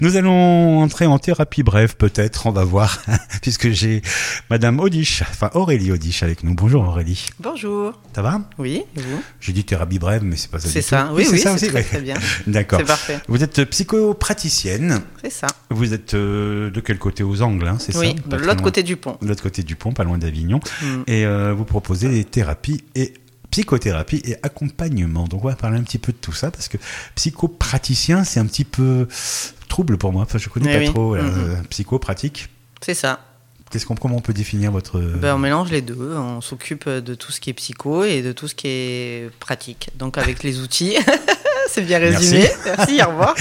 Nous allons entrer en thérapie brève, peut-être, on va voir, puisque j'ai Madame Aurélie Odiche avec nous. Bonjour Aurélie. Bonjour. Ça va ? Oui, et vous ? J'ai dit thérapie brève, mais c'est pas ça du tout. C'est ça, oui, ça c'est aussi. très bien. D'accord. C'est parfait. Vous êtes psychopraticienne. C'est ça. Vous êtes de quel côté ? Aux Angles, hein, c'est oui, ça ? de l'autre côté du pont. De l'autre côté du pont, pas loin d'Avignon. Et vous proposez des thérapies et psychothérapie et accompagnement. Donc on va parler un petit peu de tout ça, parce que psychopraticien, c'est un petit peu trouble pour moi. Enfin, je connais pas trop psychopratique. C'est ça. Comment on peut définir votre... On mélange les deux. On s'occupe de tout ce qui est psycho et de tout ce qui est pratique. Donc avec les outils, c'est bien résumé. Merci au revoir.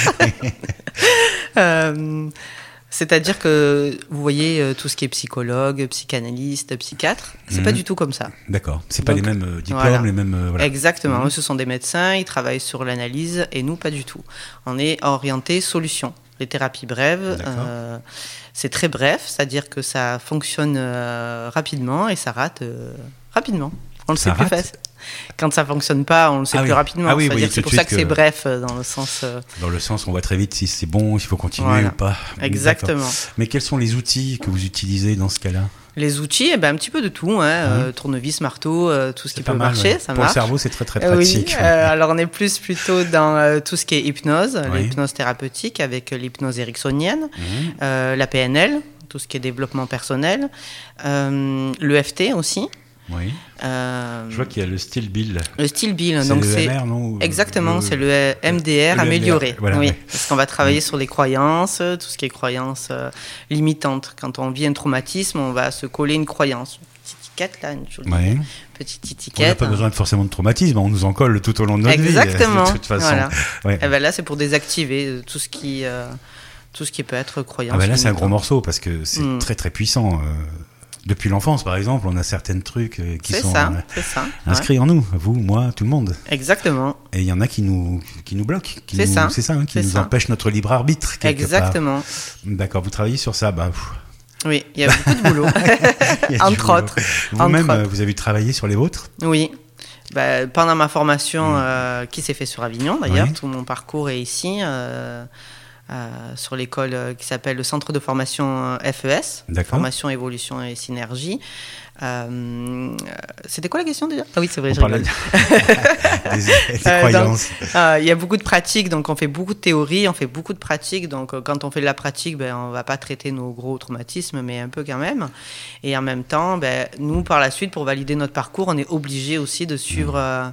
C'est-à-dire que vous voyez tout ce qui est psychologue, psychanalyste, psychiatre, c'est pas du tout comme ça. D'accord. C'est pas les mêmes diplômes, les mêmes... Voilà. Exactement. Eux, ce sont des médecins, ils travaillent sur l'analyse et nous, pas du tout. On est orienté solution. Les thérapies brèves, c'est très bref, c'est-à-dire que ça fonctionne rapidement et ça rate rapidement. On le sait plus facile. Quand ça fonctionne pas, on le sait plus rapidement. C'est pour ça que c'est bref dans le sens. Dans le sens, on voit très vite si c'est bon, s'il faut continuer ou pas. Exactement. D'accord. Mais quels sont les outils que vous utilisez dans ce cas-là ? Les outils, un petit peu de tout, tournevis, marteau, tout ce qui peut marcher, ça marche. Pour le cerveau, c'est très très pratique. Oui, alors on est plutôt dans tout ce qui est hypnose, l'hypnose thérapeutique avec l'hypnose ericksonienne, la PNL, tout ce qui est développement personnel, l'EFT aussi. Oui. Je vois qu'il y a le Steel Bill. Le Steel Bill, c'est donc le c'est MR, non ? Exactement, c'est le MDR amélioré. Voilà, oui, parce qu'on va travailler sur les croyances, tout ce qui est croyances limitantes. Quand on vit un traumatisme, on va se coller une croyance. Une petite étiquette là, une jolie petite étiquette. On n'a pas besoin forcément de traumatisme, on nous en colle tout au long de notre vie. Exactement. De toute façon. Voilà. Ouais. Et là, c'est pour désactiver tout ce qui peut être croyance. Là, c'est un gros morceau parce que c'est très très puissant. Depuis l'enfance, par exemple, on a certains trucs qui sont inscrits en nous, vous, moi, tout le monde. Exactement. Et il y en a qui nous bloquent, qui nous empêchent notre libre arbitre. Exactement. Part. D'accord, vous travaillez sur ça. Oui, il y a beaucoup de boulot, entre autres. Vous-même, vous avez travaillé sur les vôtres ? Oui. Pendant ma formation qui s'est faite sur Avignon, d'ailleurs, tout mon parcours est ici. Sur l'école qui s'appelle le Centre de formation FES, Formation, Évolution et Synergie. C'était quoi la question déjà ? Ah oui, c'est vrai, je rigole. des croyances. Il y a beaucoup de pratiques, donc on fait beaucoup de théorie, on fait beaucoup de pratiques. Donc quand on fait de la pratique, on ne va pas traiter nos gros traumatismes, mais un peu quand même. Et en même temps, nous, par la suite, pour valider notre parcours, on est obligé aussi de suivre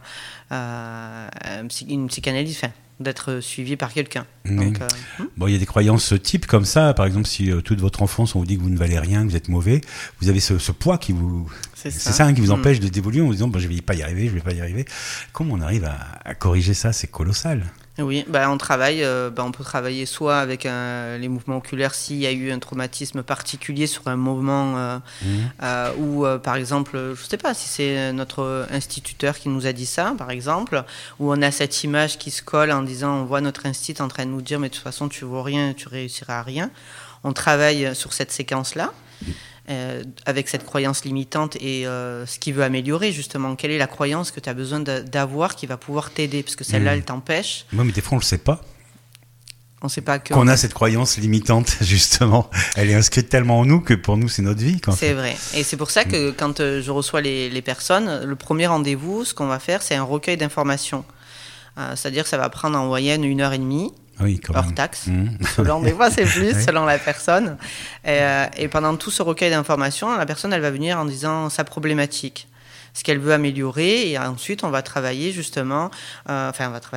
une psychanalyse, d'être suivi par quelqu'un. Donc, il y a des croyances types comme ça. Par exemple, si toute votre enfance, on vous dit que vous ne valez rien, que vous êtes mauvais, vous avez ce poids qui vous... C'est ça qui vous empêche d'évoluer en vous disant je vais pas y arriver. Comment on arrive à corriger ça ? C'est colossal. Oui, on travaille, on peut travailler soit avec les mouvements oculaires s'il y a eu un traumatisme particulier sur un mouvement ou par exemple, je ne sais pas si c'est notre instituteur qui nous a dit ça, par exemple, où on a cette image qui se colle en disant on voit notre institut en train de nous dire mais de toute façon tu vaux rien, tu réussiras à rien. On travaille sur cette séquence-là. Avec cette croyance limitante et ce qui veut améliorer justement. Quelle est la croyance que tu as besoin d'avoir qui va pouvoir t'aider ? Parce que celle-là, elle t'empêche. Oui, mais des fois, on ne le sait pas. On ne sait pas qu'on a cette croyance limitante, justement. Elle est inscrite tellement en nous que pour nous, c'est notre vie. C'est vrai. Et c'est pour ça que quand je reçois les personnes, le premier rendez-vous, ce qu'on va faire, c'est un recueil d'informations. C'est-à-dire que ça va prendre en moyenne 1h30. Oui, hors taxe, selon des fois c'est plus, selon la personne. Et pendant tout ce recueil d'informations, la personne elle va venir en disant sa problématique, ce qu'elle veut améliorer, et ensuite on va travailler justement, on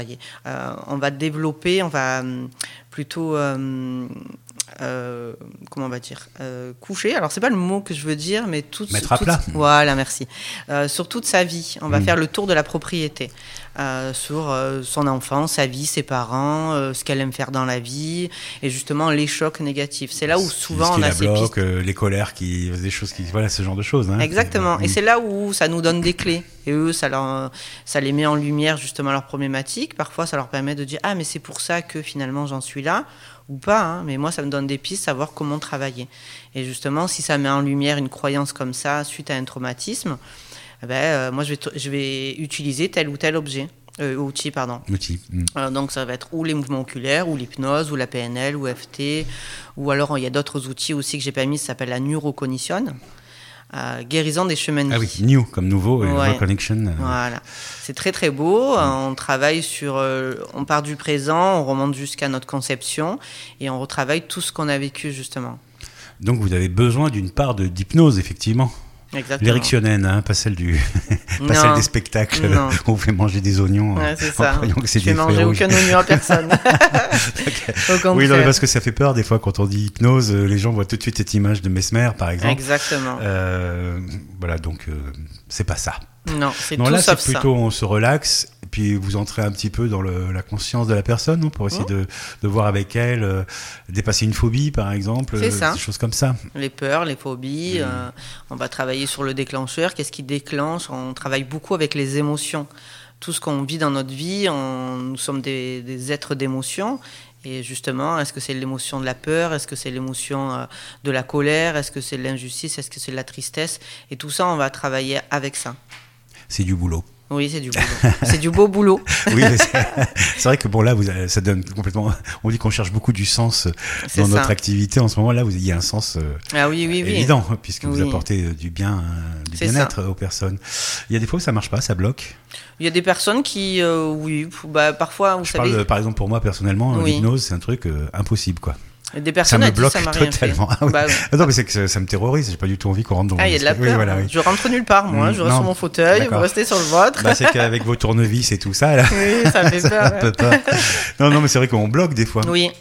va développer, on va plutôt comment on va dire, coucher. Alors c'est pas le mot que je veux dire, mais mettre à plat. Voilà, merci. Sur toute sa vie, on va faire le tour de la propriété. Sur son enfance, sa vie, ses parents, ce qu'elle aime faire dans la vie, et justement les chocs négatifs. C'est là où souvent on a ces pistes. Les colères, des choses voilà, ce genre de choses. Exactement. Et c'est là où ça nous donne des clés. Et eux, ça les met en lumière justement leurs problématiques. Parfois, ça leur permet de dire mais c'est pour ça que finalement j'en suis là. Ou pas, mais moi ça me donne des pistes, savoir comment travailler. Et justement, si ça met en lumière une croyance comme ça suite à un traumatisme, moi je vais utiliser tel ou tel objet. Outils, pardon. Outils. Donc ça va être ou les mouvements oculaires, ou l'hypnose, ou la PNL, ou FT, ou alors il y a d'autres outils aussi que j'ai pas mis, ça s'appelle la neurocognition. Guérison des chemins de vie. Ah oui, new comme nouveau, et reconnection. Voilà, c'est très très beau. On travaille sur, on part du présent, on remonte jusqu'à notre conception et on retravaille tout ce qu'on a vécu justement. Donc vous avez besoin d'une part d'hypnose, effectivement. Exactement. L'éricksonienne, pas celle celle des spectacles où on fait manger des oignons. Ouais, c'est ça. Que c'est je fais manger aucun oignon à personne. Oui, non, mais parce que ça fait peur des fois quand on dit hypnose, les gens voient tout de suite cette image de Mesmer, par exemple. Exactement. Voilà, donc c'est pas ça. Non, c'est non, tout là, sauf c'est plutôt on se relaxe et puis vous entrez un petit peu dans la conscience de la personne, non, pour essayer de voir avec elle, dépasser une phobie, par exemple, des choses comme ça. Les peurs, les phobies, on va travailler sur le déclencheur, qu'est-ce qui déclenche, on travaille beaucoup avec les émotions. Tout ce qu'on vit dans notre vie, nous sommes des êtres d'émotions. Et justement, est-ce que c'est l'émotion de la peur? Est-ce que c'est l'émotion de la colère? Est-ce que c'est de l'injustice? Est-ce que c'est de la tristesse? Et tout ça, on va travailler avec ça. C'est du boulot. Oui, c'est du boulot. C'est du beau boulot. Oui, mais c'est vrai que bon là, ça donne complètement. On dit qu'on cherche beaucoup du sens dans notre activité. En ce moment, là, il y a un sens évident puisque vous apportez du bien-être aux personnes. Il y a des fois où ça marche pas, ça bloque. Il y a des personnes qui, parfois, vous savez. Parle, par exemple, pour moi personnellement, l'hypnose, c'est un truc impossible, quoi. Des personnes ça me bloque ça m'a rien totalement. Fait. Ah oui. Non, mais c'est que ça me terrorise. J'ai pas du tout envie qu'on rentre dans. Il y a de la peur. Oui. Je rentre nulle part, moi. Je reste sur mon fauteuil. Vous restez sur le vôtre. C'est qu'avec vos tournevis et tout ça, là. Oui, ça fait peur. Ça peut pas. Non, mais c'est vrai qu'on bloque des fois. Oui.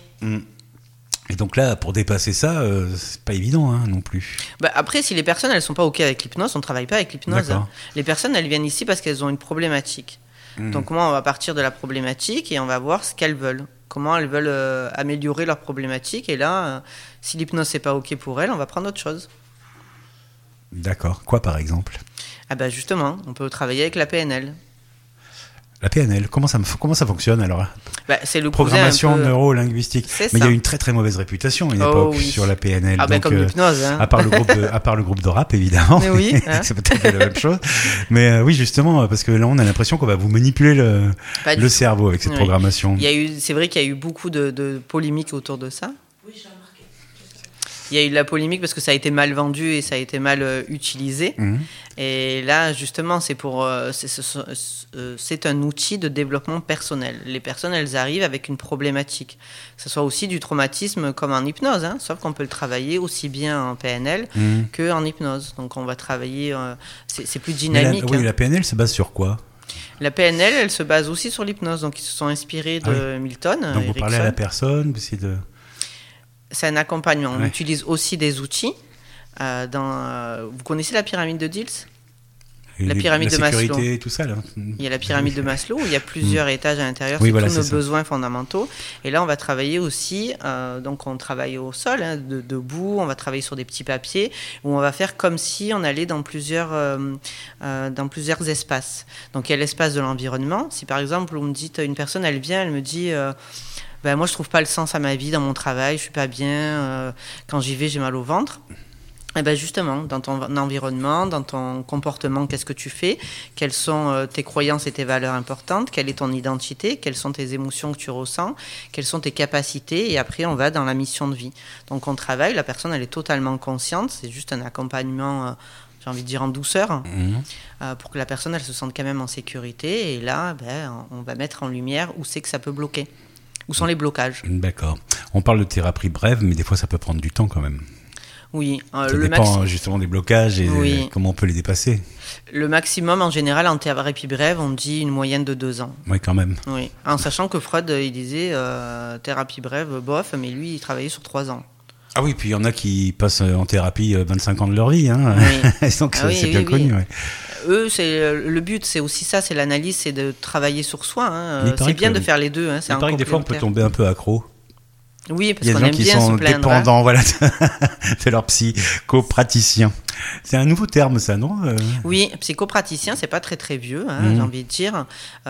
Et donc là, pour dépasser ça, c'est pas évident non plus. Après, si les personnes elles sont pas ok avec l'hypnose, on travaille pas avec l'hypnose. Les personnes elles viennent ici parce qu'elles ont une problématique. Donc moi, on va partir de la problématique et on va voir ce qu'elles veulent. Comment elles veulent améliorer leur problématique. Et là, si l'hypnose c'est pas ok pour elles, on va prendre autre chose. D'accord. Quoi par exemple ? Justement, on peut travailler avec la PNL. La PNL, comment ça fonctionne alors ? C'est le programmation neuro-linguistique. Mais il y a une très très mauvaise réputation à une époque sur la PNL. Donc, comme l'hypnose. À part le groupe de rap évidemment. Mais oui. C'est peut-être la même chose. Mais oui, justement, parce que là on a l'impression qu'on va vous manipuler le cerveau avec cette programmation. C'est vrai qu'il y a eu beaucoup de polémiques autour de ça. Oui, j'ai remarqué. Il y a eu de la polémique parce que ça a été mal vendu et ça a été mal utilisé. Et là, justement, c'est un outil de développement personnel. Les personnes, elles arrivent avec une problématique. Que ce soit aussi du traumatisme comme en hypnose, sauf qu'on peut le travailler aussi bien en PNL qu'en hypnose. Donc, on va travailler... c'est plus dynamique. La PNL se base sur quoi ? La PNL, elle se base aussi sur l'hypnose. Donc, ils se sont inspirés de Milton. Donc, vous parlez à la personne, vous essayez de... C'est un accompagnement. On utilise aussi des outils. Vous connaissez la pyramide de Diels ? La pyramide de Maslow. Tout ça, là. Il y a la pyramide de Maslow où il y a plusieurs étages à l'intérieur, c'est tous nos besoins fondamentaux. Et là, on va travailler aussi, donc on travaille au sol, debout, on va travailler sur des petits papiers, où on va faire comme si on allait dans plusieurs espaces. Donc il y a l'espace de l'environnement. Si par exemple, vous me dites, une personne, elle vient, elle me dit... moi, je trouve pas le sens à ma vie, dans mon travail, je suis pas bien, quand j'y vais, j'ai mal au ventre. Et justement, dans ton environnement, dans ton comportement, qu'est-ce que tu fais ? Quelles sont tes croyances et tes valeurs importantes ? Quelle est ton identité ? Quelles sont tes émotions que tu ressens ? Quelles sont tes capacités ? Et après, on va dans la mission de vie. Donc, on travaille, la personne, elle est totalement consciente, c'est juste un accompagnement... j'ai envie de dire en douceur, pour que la personne, elle se sente quand même en sécurité. Et là, on va mettre en lumière où c'est que ça peut bloquer. Où sont les blocages ? D'accord. On parle de thérapie brève, mais des fois, ça peut prendre du temps quand même. Oui. Ça dépend justement des blocages et comment on peut les dépasser. Le maximum, en général, en thérapie brève, on dit une moyenne de 2 ans. Oui, quand même. Oui. En sachant que Freud, il disait thérapie brève, bof, mais lui, il travaillait sur 3 ans. Ah oui, puis il y en a qui passent en thérapie 25 ans de leur vie. Oui. Donc c'est bien connu. Oui. Eux, le but, c'est aussi ça, c'est l'analyse, c'est de travailler sur soi. C'est bien de faire les deux. Il paraît que des fois, on peut tomber un peu accro. Oui, parce qu'on aime bien se plaindre. Il y a des gens qui sont dépendants de leur psychopraticien. C'est un nouveau terme, ça, non ? Oui, psychopraticien, c'est pas très très vieux, j'ai envie de dire.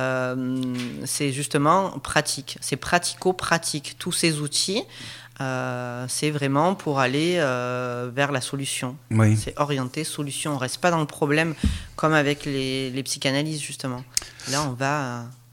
C'est justement pratique. C'est pratico-pratique. Tous ces outils, c'est vraiment pour aller vers la solution. Oui. C'est orienté solution. On reste pas dans le problème comme avec les psychanalyses, justement. Là, on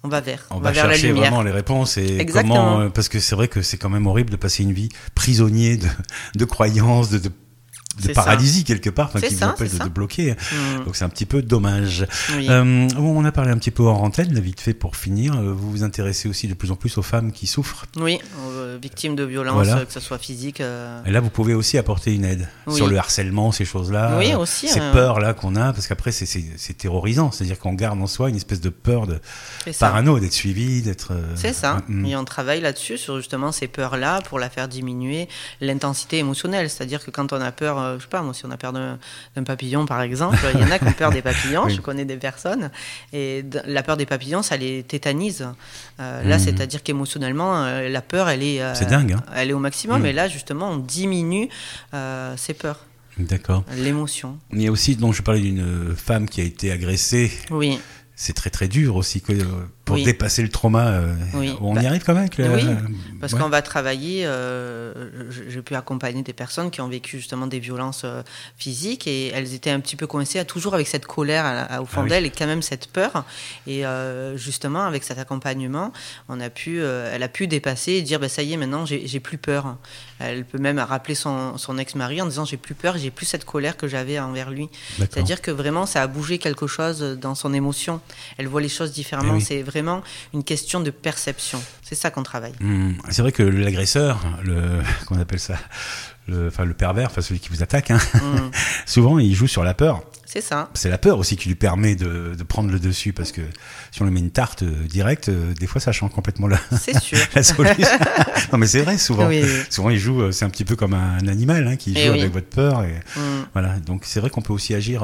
On va vers On va vers la chercher lumière. vraiment les réponses et Exactement. comment, parce que c'est vrai que c'est quand même horrible de passer une vie prisonnier de croyances, de C'est paralysie quelque part, C'est qui vous ça, empêche c'est de ça. bloquer. Donc c'est un petit peu dommage. Oui. On a parlé un petit peu hors antenne, vite fait pour finir. Vous vous intéressez aussi de plus en plus aux femmes qui souffrent. Oui, victimes de violences, Voilà. que ce soit physique. Et là, vous pouvez aussi apporter une aide Oui. sur le harcèlement, ces choses-là. Oui, aussi, Ces peurs-là qu'on a, parce qu'après, c'est terrorisant. C'est-à-dire qu'on garde en soi une espèce de peur de C'est ça. parano, d'être suivi, d'être... C'est ça. Et on travaille là-dessus, sur justement ces peurs-là, pour la faire diminuer, l'intensité émotionnelle. C'est-à-dire que quand on a peur, je sais pas, moi, si on a peur d'un papillon, par exemple, il y en a qui ont peur des papillons, Oui. je connais des personnes, et la peur des papillons, ça les tétanise. Là, c'est-à-dire qu'émotionnellement, la peur, elle est... C'est dingue, hein. Elle est au maximum, et là, justement, on diminue ces peurs, D'accord. l'émotion. Il y a aussi, donc je parlais d'une femme qui a été agressée. Oui. C'est très très dur aussi pour Oui. dépasser le trauma. Oui. On y arrive quand même avec le... Oui, parce Ouais. qu'on va travailler, j'ai pu accompagner des personnes qui ont vécu justement des violences physiques et elles étaient un petit peu coincées, toujours avec cette colère au fond Ah oui. d'elles et quand même cette peur. Et justement, avec cet accompagnement, elle a pu dépasser et dire, ça y est, maintenant, j'ai plus peur. Elle peut même rappeler son ex-mari en disant, j'ai plus peur, j'ai plus cette colère que j'avais envers lui. D'accord. C'est-à-dire que vraiment, ça a bougé quelque chose dans son émotion. Elle voit les choses différemment. Eh oui. C'est vraiment une question de perception. C'est ça qu'on travaille. C'est vrai que l'agresseur, qu'on appelle ça, le pervers, celui qui vous attaque, hein, souvent il joue sur la peur. C'est ça. C'est la peur aussi qui lui permet de prendre le dessus, parce que si on lui met une tarte directe, des fois ça change complètement C'est sûr. la solution. Non mais c'est vrai, souvent. Oui. Souvent il joue, c'est un petit peu comme un animal qui joue oui. avec votre peur. Et voilà. Donc c'est vrai qu'on peut aussi agir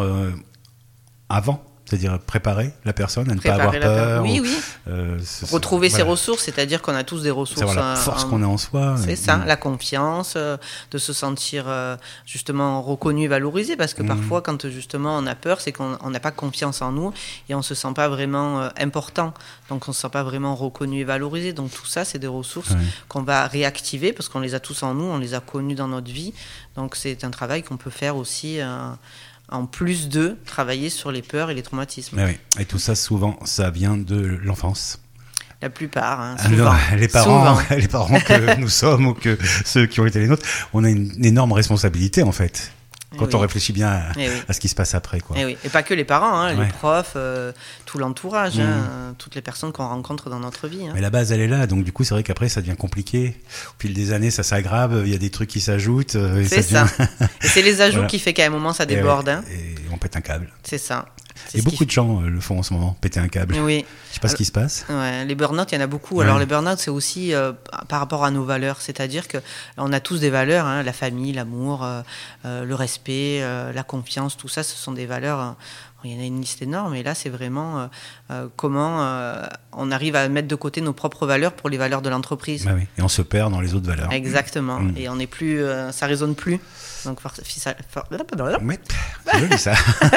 avant. C'est-à-dire préparer la personne à ne pas avoir peur. Oui, oui. Retrouver ses voilà. ressources, c'est-à-dire qu'on a tous des ressources. C'est la force qu'on a en soi. C'est ça, la confiance, de se sentir justement reconnu et valorisé. Parce que parfois, quand justement on a peur, c'est qu'on n'a pas confiance en nous et on ne se sent pas vraiment important. Donc on ne se sent pas vraiment reconnu et valorisé. Donc tout ça, c'est des ressources qu'on va réactiver parce qu'on les a tous en nous, on les a connues dans notre vie. Donc c'est un travail qu'on peut faire aussi... en plus de travailler sur les peurs et les traumatismes. Oui. Et tout ça, souvent, ça vient de l'enfance. La plupart, souvent. Alors, les parents que nous sommes ou que ceux qui ont été les nôtres, on a une énorme responsabilité, en fait. Quand on réfléchit bien à ce qui se passe après. Quoi. Et pas que les parents, les profs, tout l'entourage, toutes les personnes qu'on rencontre dans notre vie. Mais la base, elle est là. Donc, du coup, c'est vrai qu'après, ça devient compliqué. Au fil des années, ça s'aggrave. Il y a des trucs qui s'ajoutent. C'est ça. Et c'est les ajouts qui fait qu'à un moment, ça déborde. Et on pète un câble. C'est ça. Et beaucoup de gens le font en ce moment, péter un câble. Oui. Je sais pas ce qui se passe. Ouais, les burn-out, il y en a beaucoup. Alors les burn-out, c'est aussi par rapport à nos valeurs. C'est-à-dire qu'on a tous des valeurs, la famille, l'amour, le respect, la confiance, tout ça, ce sont des valeurs... il y en a une liste énorme, et là, c'est vraiment comment on arrive à mettre de côté nos propres valeurs pour les valeurs de l'entreprise. Bah oui. Et on se perd dans les autres valeurs. Exactement. Et on n'est plus... ça résonne plus. Donc, Oui, c'est joli ça.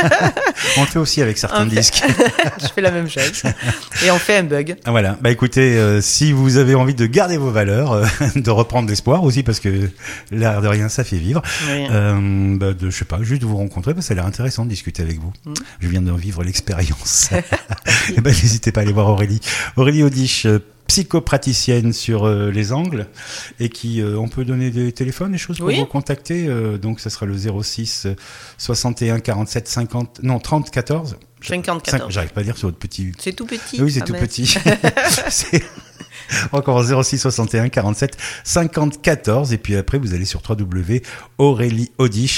On le fait aussi avec certains disques. Je fais la même chose. Et on fait un bug. Voilà. Bah écoutez, si vous avez envie de garder vos valeurs, de reprendre l'espoir aussi, parce que l'air de rien, ça fait vivre. Oui. Je sais pas, juste de vous rencontrer, parce que ça a l'air intéressant de discuter avec vous. Je viens de vivre l'expérience. Et n'hésitez pas à aller voir Aurélie. Aurélie Audiche, psychopraticienne sur les Angles, et qui on peut donner des téléphones, des choses pour vous contacter. Donc ça sera le 06 61 47 50 30 14 54. J'arrive pas à dire sur votre petit. C'est tout petit. Oui, c'est tout petit. C'est encore 06 61 47 50 14, et puis après vous allez sur www.aurelieaudiche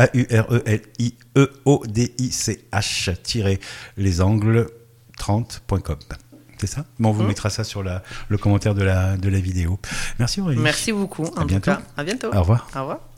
AURELIEODICH les angles 30.com. C'est ça? Bon, on vous mettra ça sur le commentaire de la vidéo. Merci Aurélie. Merci beaucoup. À bientôt. À bientôt. Au revoir. Au revoir.